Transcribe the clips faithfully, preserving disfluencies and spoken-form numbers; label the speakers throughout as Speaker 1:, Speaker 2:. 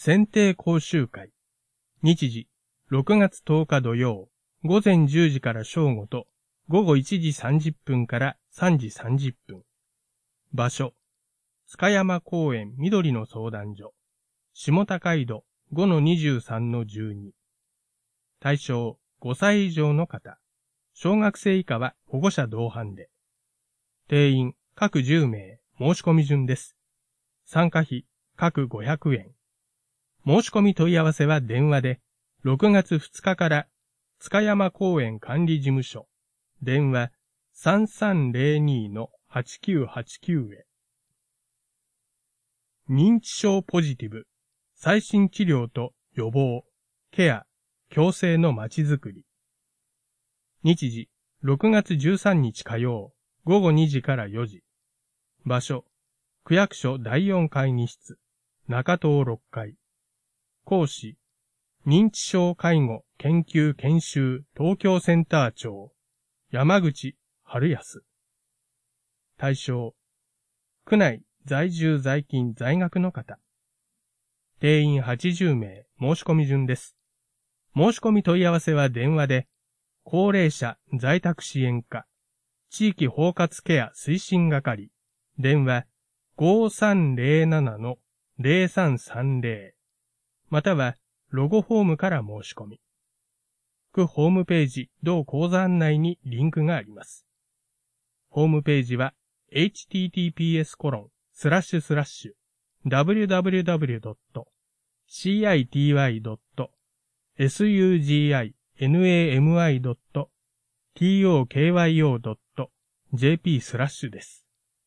Speaker 1: 選定講習会。日時、ろくがつとおか土曜、午前じゅうじから正午と、午後いちじさんじゅっぷんからさんじさんじゅっぷん。場所、塚山公園緑の相談所。下高井戸 ごのにじゅうさんのじゅうに。対象、ごさい以上の方。小学生以下は保護者同伴で。定員、各じゅうめい、申し込み順です。参加費、各ごひゃくえん。申し込み問い合わせは電話で、ろくがつふつかから塚山公園管理事務所、電話 さんさんぜろにのはちきゅうはちきゅう へ。認知症ポジティブ、最新治療と予防、ケア、共生のまちづくり。日時、ろくがつじゅうさんにち火曜、午後にじからよじ。場所、区役所だいよん会議室、中東ろっかい。講師、認知症介護研究研修東京センター長、山口春康。対象、区内在住在勤在学の方。定員はちじゅうめい、申し込み順です。申し込み問い合わせは電話で、高齢者在宅支援課、地域包括ケア推進係、電話 ごさんぜろななのぜろさんさんぜろ。または、ロゴフォームから申し込み。区ホームページ同講座案内にリンクがあります。ホームページは エイチティーティーピーエスコロンスラッシュスラッシュダブリュダブリュダブリュドットシーアイティーワイドットエスユージーアイエヌエーエムアイドットティーオーケーワイオードットジェーピー スラッシュです。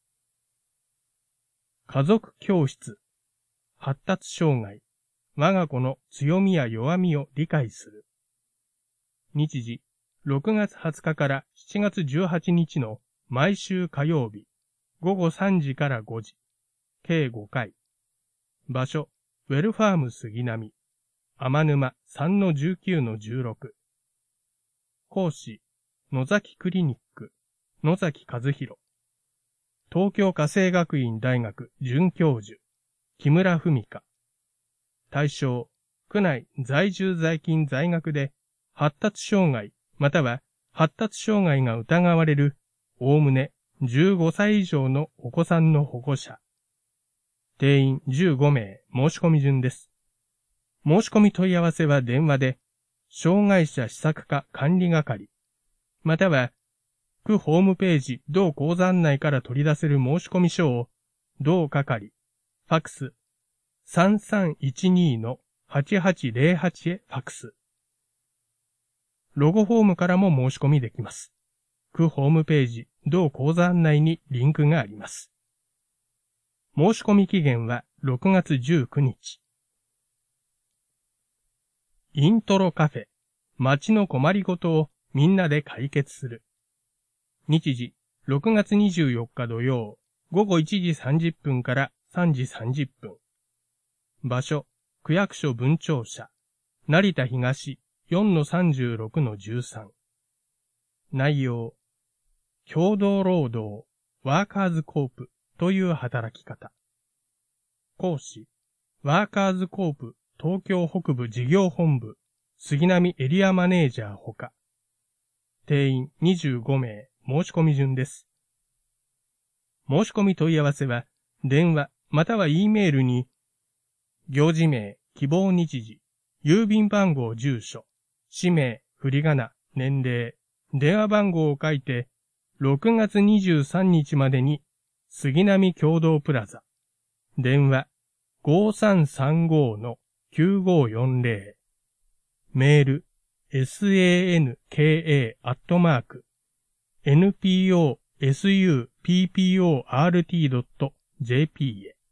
Speaker 1: 家族教室。発達障害。我が子の強みや弱みを理解する。日時、ろくがつはつかからしちがつじゅうはちにちの毎週火曜日、ごごさんじからごじ、計ごかい。場所、ウェルファーム杉並、天沼 さんのじゅうきゅうのじゅうろく。講師、野崎クリニック、野崎和弘。東京家政学院大学准教授、木村文香。対象、区内在住在勤在学で発達障害または発達障害が疑われるおおむねじゅうごさい以上のお子さんの保護者。定員じゅうごめい、申し込み順です。申し込み問い合わせは電話で、障害者施策課管理係、または区ホームページ同講座案内から取り出せる申し込み書を同係、ファックスさんさんいちにのはちはちぜろはちへファックス。ロゴフォームからも申し込みできます。区ホームページ同講座案内にリンクがあります。申し込み期限はろくがつじゅうくにち。イントロカフェ、街の困りごとをみんなで解決する。日時、ろくがつにじゅうよっか土曜、ごごいちじさんじゅっぷんからさんじさんじゅっぷん。場所、区役所分庁舎、成田東 よんのさんじゅうろくのじゅうさん。内容、共同労働、ワーカーズコープという働き方。講師、ワーカーズコープ東京北部事業本部、杉並エリアマネージャーほか。定員にじゅうごめい、申し込み順です。申し込み問い合わせは、電話または E メールに、行事名、希望日時、郵便番号住所、氏名、振り仮名、年齢、電話番号を書いて、ろくがつにじゅうさんにちまでに、杉並共同プラザ、電話 ごさんさんごのきゅうごよんぜろ、メール、sanka アットマーク、エヌピーオーエスユーピーピーオーアールティードットジェーピー へ。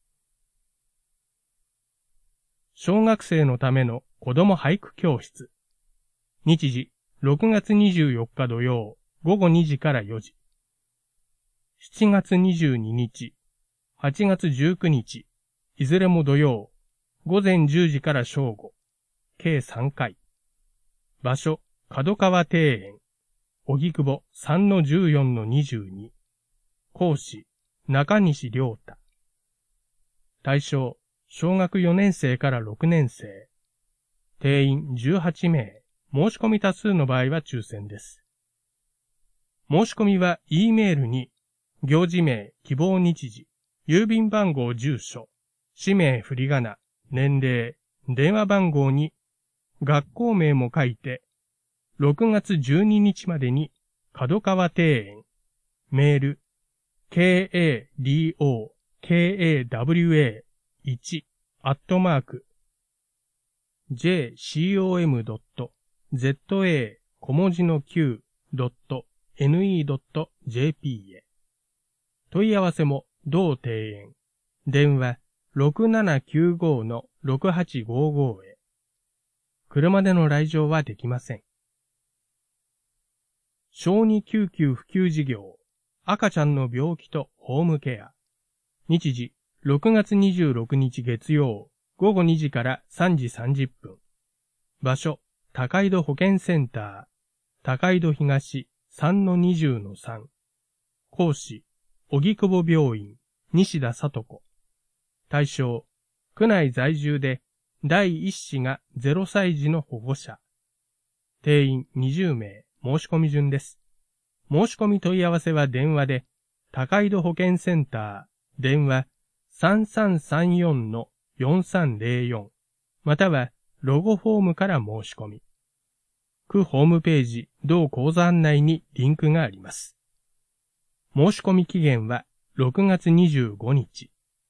Speaker 1: 小学生のための子供俳句教室。日時、ろくがつにじゅうよっか土曜、ごごにじからよじ。しちがつにじゅうににち、はちがつじゅうくにち、いずれも土曜、ごぜんじゅうじから正午、計さんかい。場所、角川庭園、荻窪 さんのじゅうよんのにじゅうに。講師、中西良太。対象、 小学よねん生からろくねん生。定員じゅうはち名。申し込み多数の場合は抽選です。申し込みは E メールに、行事名、希望日時、郵便番号、住所、氏名、振り仮名、年齢、電話番号に、学校名も書いて、ろくがつじゅうににちまでに、角川庭園、メール、ケーエーディーオーケーエーダブリューエーワン アットマーク、ジェーシーオーエムドットゼットエー 小文字の きゅう ドット エヌイー ドット ジェーピー へ。問い合わせも同庭園。電話 ろくななきゅうご ろくはちごご へ。車での来場はできません。小児救急普及事業。赤ちゃんの病気とホームケア。日時、ろくがつにじゅうろくにち月曜、ごごにじからさんじさんじゅっぷん。場所、高井戸保健センター。高井戸東 さんのにじゅうのさん。講師、荻窪病院、西田聡子。対象、区内在住で、第一子がゼロさい児の保護者。定員にじゅう名、申し込み順です。申し込み問い合わせは電話で、高井戸保健センター、電話 さんさんさんよんのよんさんゼロよん、またはロゴフォームから申し込み。区ホームページ、同講座案内にリンクがあります。申し込み期限はろくがつにじゅうごにち。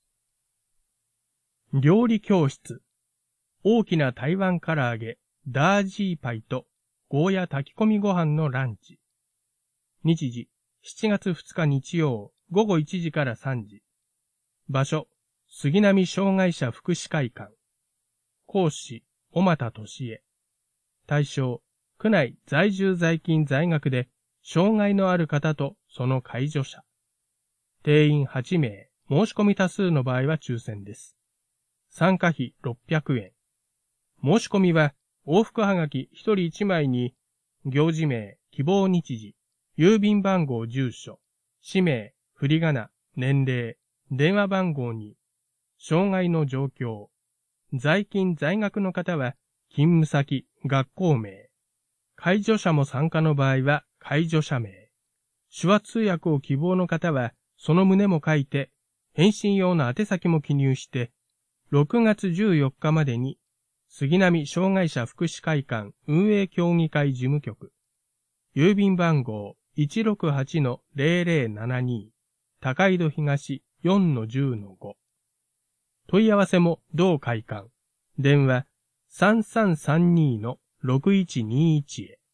Speaker 1: 料理教室。大きな台湾唐揚げ、ダージーパイとゴーヤ炊き込みご飯のランチ。日時、しちがつふつか日曜、ごごいちじからさんじ。場所、杉並障害者福祉会館。講師、小俣俊恵。対象、区内在住在勤在学で、障害のある方とその介助者。定員はち名、申し込み多数の場合は抽選です。参加費ろっぴゃくえん。申し込みは、往復はがきひとりいちまいに、行事名、希望日時、郵便番号、住所、氏名、振り仮名、年齢、電話番号に、障害の状況、在勤在学の方は、勤務先、学校名、介助者も参加の場合は、介助者名、手話通訳を希望の方は、その旨も書いて、返信用の宛先も記入して、ろくがつじゅうよっかまでに、杉並障害者福祉会館運営協議会事務局、郵便番号 いちろくはちのゼロゼロななに、高井戸東 よんのじゅうのご。問い合わせも同会館、電話 さんさんさんにのろくいちにいち へ。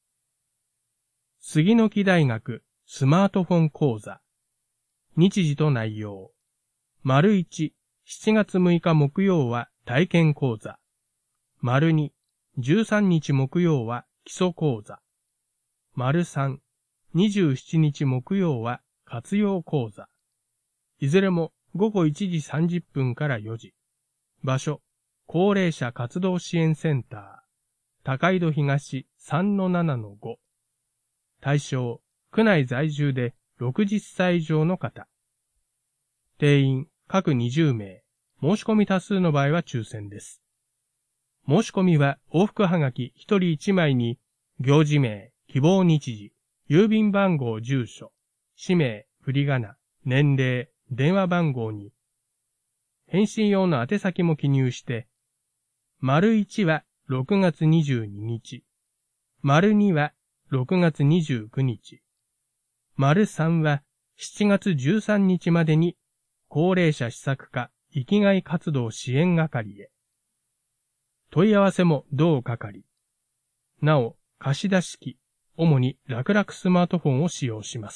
Speaker 1: 杉の木大学スマートフォン講座。日時と内容。丸いち、しちがつむいか木曜は体験講座。丸に、じゅうさんにち木曜は基礎講座。丸さん、にじゅうしちにち木曜は活用講座。いずれもごごいちじさんじゅっぷんからよじ。場所、高齢者活動支援センター。高井戸東 さんのななのご。対象、区内在住でろくじゅっさい以上の方。定員、各にじゅう名。申し込み多数の場合は抽選です。申し込みは往復はがきひとりいちまいに、行事名、希望日時、郵便番号、住所、氏名、振り仮名、年齢、電話番号に、返信用の宛先も記入して、丸いちはろくがつにじゅうににち、丸にはろくがつにじゅうくにち、丸さんはしちがつじゅうさんにちまでに、高齢者施策課生きがい活動支援係へ。問い合わせも同係。なお、貸し出し機、主に楽々スマートフォンを使用します。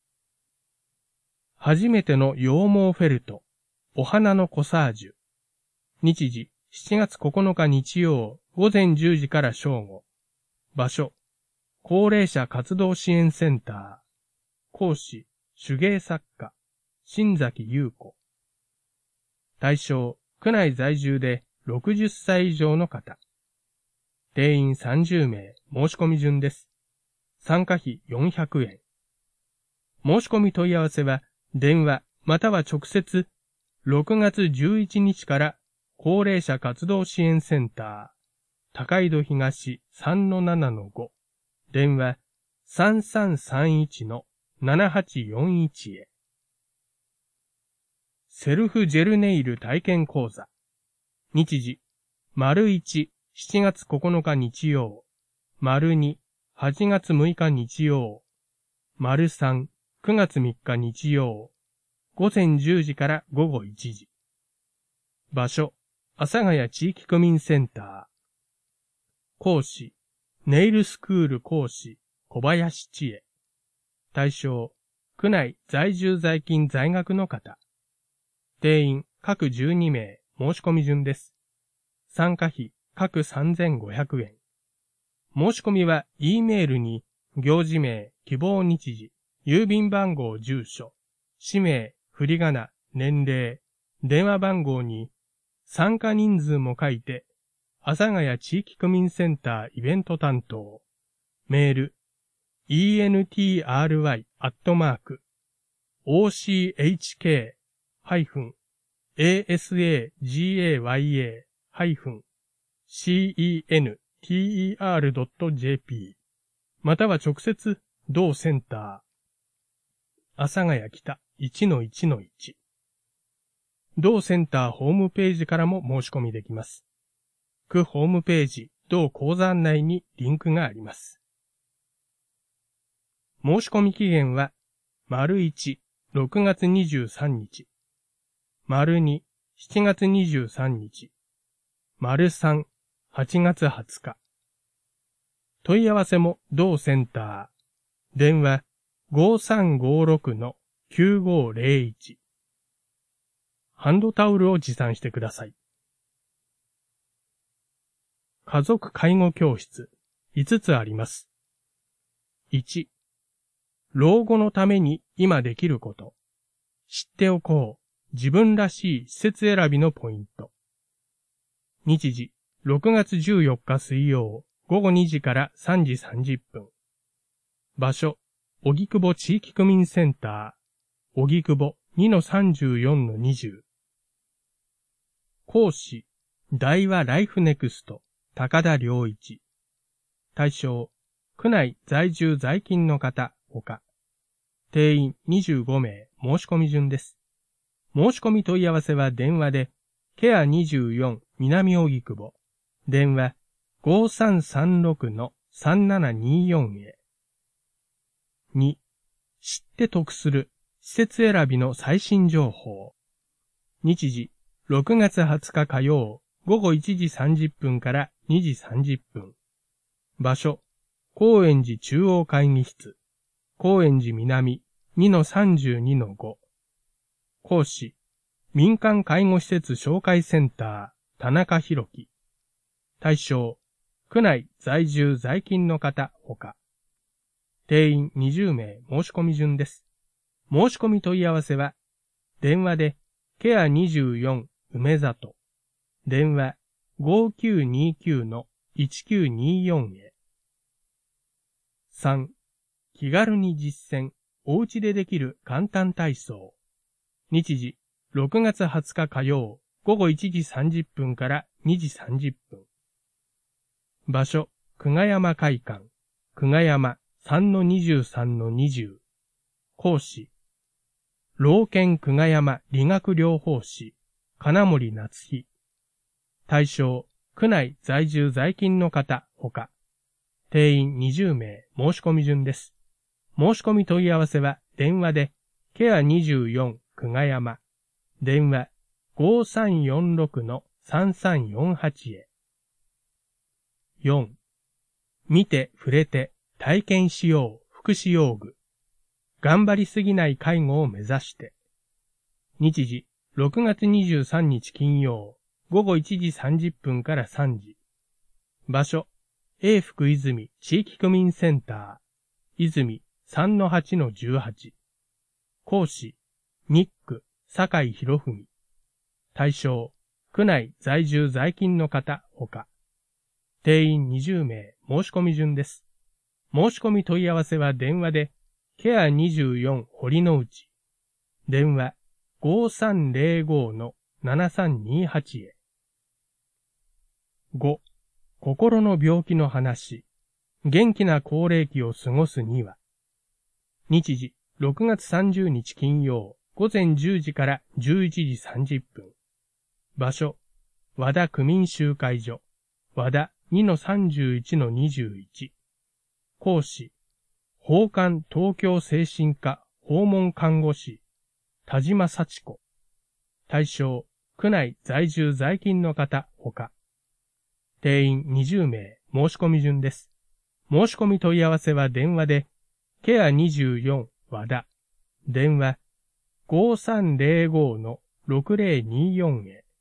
Speaker 1: 初めての羊毛フェルト、お花のコサージュ。日時、しちがつここのか日曜、ごぜんじゅうじから正午。場所、高齢者活動支援センター。講師、手芸作家、新崎優子。対象、区内在住でろくじゅっさい以上の方。定員さんじゅう名、申し込み順です。参加費よんひゃくえん。申し込み問い合わせは、電話または直接、 ろくがつじゅういちにちから高齢者活動支援センター、高井戸東 さんのななのご、電話 さんさんさんいちのななはちよんいち へ。セルフジェルネイル体験講座。日時、丸いち、しちがつここのか日曜、丸に、はちがつむいか日曜、丸さん、くがつみっか日曜、ごぜんじゅうじからごごいちじ。場所、阿佐ヶ谷地域区民センター。講師、ネイルスクール講師、小林千恵。対象、区内在住在勤在学の方。定員、各じゅうにめい、申し込み順です。参加費、各さんぜんごひゃくえん。申し込みは、E メールに、行事名、希望日時、郵便番号住所、氏名、振り仮名、年齢、電話番号に、参加人数も書いて、阿佐ヶ谷地域区民センターイベント担当、メール、イーエヌティーアールワイ アットマーク、オーシーエイチケー ハイフン、エーエスエージーエーワイエー ハイフン、シーイーエヌティーイーアール ドット ジェーピー、または直接、同センター、阿佐ヶ谷北 いちのいちのいち。同センターホームページからも申し込みできます。区ホームページ、同講座案内にリンクがあります。申し込み期限は、丸いち、ろくがつにじゅうさんにち、丸に、しちがつにじゅうさんにち、丸さん、はちがつはつか。問い合わせも同センター、電話 ごさんごろくのきゅうごぜろいち。ハンドタオルを持参してください。家族介護教室、いつつあります。いち、老後のために今できること。知っておこう、自分らしい施設選びのポイント。日時、ろくがつじゅうよっか水曜、ごごにじからさんじさんじゅっぷん。場所、荻窪地域区民センター、荻窪 にのさんじゅうよんのにじゅう。講師、大和ライフネクスト、高田良一。対象、区内在住在勤の方、ほか。定員にじゅうごめい、申し込み順です。申し込み問い合わせは電話で、ケアにじゅうよん南荻窪、電話 ごさんさんろくのさんななによん へ。に、知って得する施設選びの最新情報。日時、ろくがつはつか火曜、ごごいちじさんじゅっぷんからにじさんじゅっぷん。場所、高円寺中央会議室、高円寺南 にのさんじゅうにのご。講師、民間介護施設紹介センター、田中博樹。対象、区内在住在勤の方、ほか。定員にじゅうめい、申し込み順です。申し込み問い合わせは、電話で、ケアにじゅうよん梅里、電話 ごきゅうにきゅうのいちきゅうによん へ。さん、気軽に実践、おうちでできる簡単体操。日時、ろくがつはつか火曜、ごごいちじさんじゅっぷんからにじさんじゅっぷん。場所、久我山会館、久我山 さんのにじゅうさんのにじゅう。講師、老健久我山理学療法士、金森夏日。対象、区内在住在勤の方、ほか。定員にじゅうめい、申し込み順です。申し込み問い合わせは、電話で、ケアにじゅうよん久我山、電話 ごさんよんろくのさんさんよんはち へ。よん、見て触れて体験しよう福祉用具。頑張りすぎない介護を目指して。日時、ろくがつにじゅうさんにち金曜、ごごいちじさんじゅっぷんからさんじ。場所、永福泉地域区民センター、泉 さんのはちのじゅうはち。講師、ニック、酒井博文。対象、区内在住在勤の方、ほか。定員にじゅうめい、申し込み順です。申し込み問い合わせは電話で、ケアにじゅうよん堀之内。電話ごさんぜろごのななさんにはち へ。ご、心の病気の話。元気な高齢期を過ごすには。日時、ろくがつさんじゅうにち金曜、午前じゅうじからじゅういちじさんじゅっぷん。場所、和田区民集会所、和田 にのさんじゅういちのにじゅういち。講師、訪韓東京精神科訪問看護師、田島幸子。対象、区内在住在勤の方、ほか。定員にじゅうめい、申し込み順です。申し込み問い合わせは電話で、ケアにじゅうよん和田、電話 ごさんぜろごのろくぜろによん へ。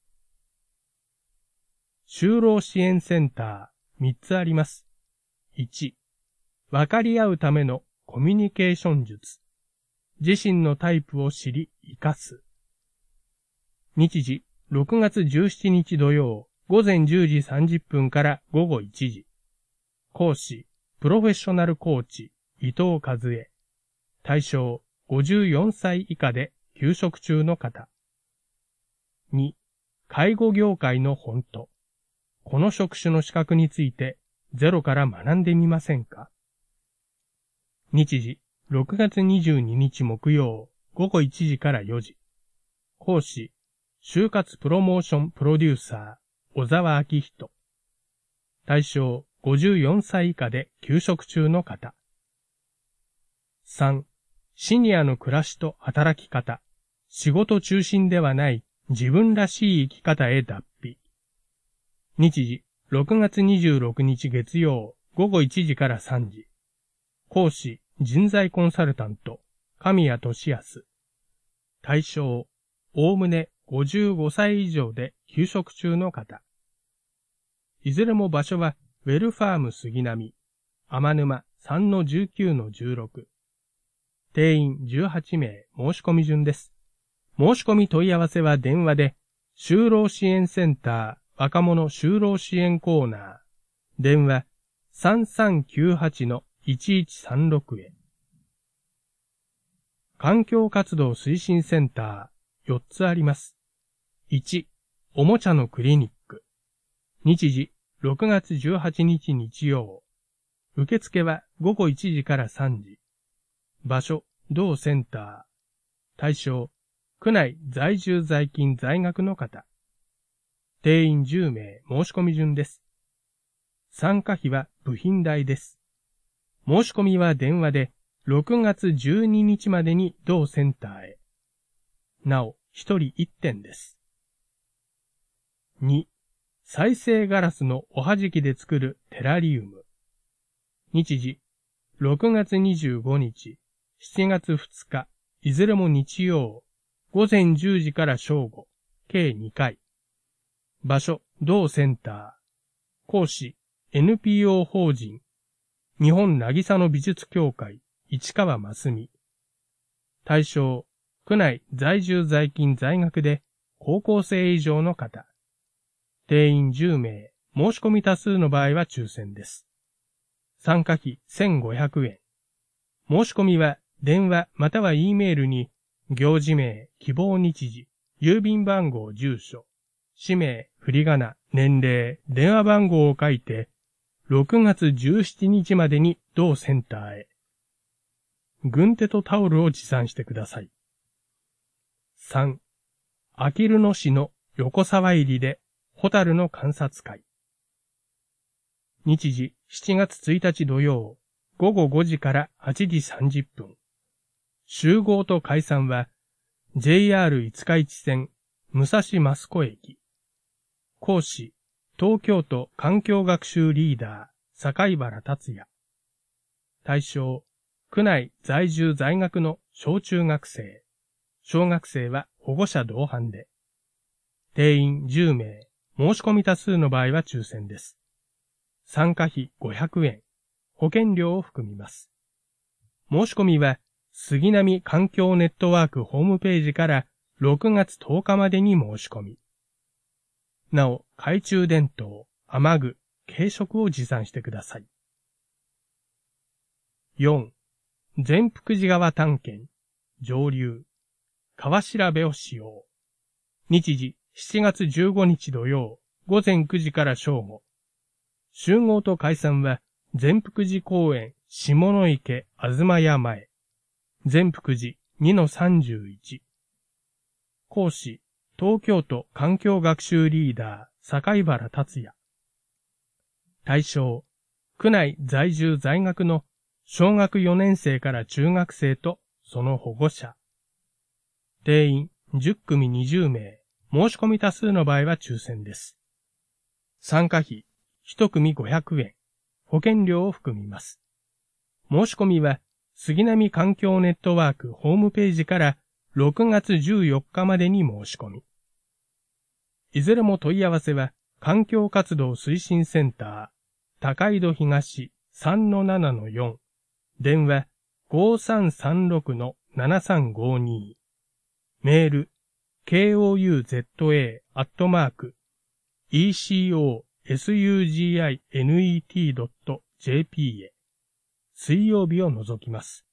Speaker 1: 就労支援センターみっつあります。いち、分かり合うためのコミュニケーション術。自身のタイプを知り、活かす。日時、ろくがつじゅうしちにち土曜、午前じゅうじさんじゅっぷんから午後いちじ。講師、プロフェッショナルコーチ、伊藤和恵。対象、ごじゅうよんさい以下で休職中の方。に、介護業界の本当。この職種の資格について、ゼロから学んでみませんか？日時、ろくがつにじゅうににち木曜、午後いちじからよじ。講師、就活プロモーションプロデューサー、小沢明人。対象、ごじゅうよんさい以下で休職中の方。さん、シニアの暮らしと働き方。仕事中心ではない自分らしい生き方へ脱皮。日時、ろくがつにじゅうろくにち月曜、午後いちじからさんじ。講師、人材コンサルタント、神谷俊康。対象、おおむねごじゅうごさい以上で休職中の方。いずれも場所は、ウェルファーム杉並、天沼 さんのじゅうきゅうのじゅうろく。定員じゅうはちめい、申し込み順です。申し込み問い合わせは電話で、就労支援センター、若者就労支援コーナー、電話 さんさんきゅうはちのいちいちさんろく へ。環境活動推進センター、よっつあります。いち、おもちゃのクリニック。日時、ろくがつじゅうはちにち日曜。受付はごごいちじからさんじ。場所、同センター。対象、区内在住在勤在学の方。定員じゅうめい、申し込み順です。参加費は部品代です。申し込みは電話でろくがつじゅうににちまでに同センターへ。なお、ひとりいってんです。に、再生ガラスのおはじきで作るテラリウム。日時、ろくがつにじゅうごにち、しちがつふつか、いずれも日曜、午前じゅうじから正午、計にかい。場所、同センター。講師、エヌピーオー 法人、日本渚の美術協会、市川真澄。対象、区内在住在勤在学で高校生以上の方。定員じゅうめい、申し込み多数の場合は抽選です。参加費せんごひゃくえん。申し込みは電話または E メールに行事名、希望日時、郵便番号、住所、氏名、振り仮名、年齢、電話番号を書いてろくがつじゅうしちにちまでに同センターへ。軍手とタオルを持参してください。さん、あきる野市の横沢入りでホタルの観察会。日時しちがつついたち土曜、ごごごじからはちじさんじゅっぷん。集合と解散は ジェイアール 五日市線武蔵益子駅。講師、東京都環境学習リーダー、境原達也。対象、区内在住在学の小中学生。小学生は保護者同伴で。定員じゅうめい、申し込み多数の場合は抽選です。参加費ごひゃくえん、保険料を含みます。申し込みは、杉並環境ネットワークホームページからろくがつとおかまでに申し込み。なお、懐中電灯、雨具、軽食を持参してください。よん、善福寺川探検、上流。 川調べをしよう。日時しちがつじゅうごにち土曜、午前くじから正午。集合と解散は、善福寺公園、下池、東屋前。善福寺 にのさんじゅういち。講師、東京都環境学習リーダー、境原達也。対象、区内在住在学の小学よねん生から中学生とその保護者。定員じゅっくみにじゅうめい、申し込み多数の場合は抽選です。参加費、いちくみごひゃくえん、保険料を含みます。申し込みは、杉並環境ネットワークホームページからろくがつじゅうよっかまでに申し込み。いずれも問い合わせは、環境活動推進センター、高井戸東 さんのななのよん、電話 ごさんさんろくのななさんごに、メール ケーオーユーゼットエー アットマーク イーシーオーエスユージーアイネットドットジェーピー へ水曜日を除きます。